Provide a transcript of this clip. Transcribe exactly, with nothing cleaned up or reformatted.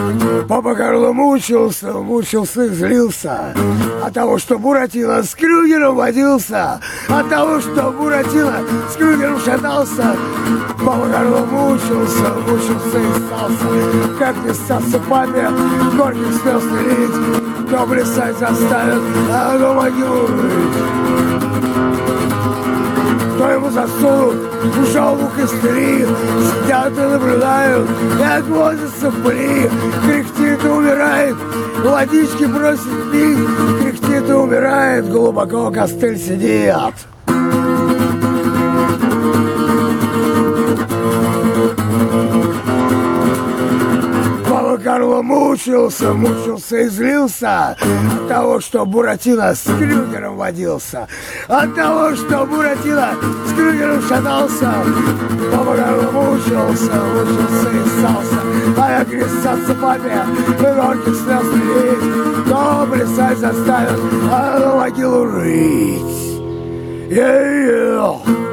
Папа Карло мучился, мучился и злился от того, что Буратино с Крюгером водился, от того, что Буратино с Крюгером шатался. Папа Карло мучился, мучился и ссался. Как не ссаться папе, горьких слез не лить, то плясать заставят, а до могилу рыть. Кто ему засунут в жопу костыли, сидят и наблюдают, как возятся в пыли. Кряхтит и умирает, водички бросит пить, кряхтит и умирает, глубоко костыль сидит. Карло мучился, мучился и злился от того, что Буратино с Крюгером водился, от того, что Буратино с Крюгером шатался. Папа Карло мучился, мучился и ссался, а я крестаться папе, горьких слез не лить, то плясать заставят, а на могилу рыть. Yeah, yeah.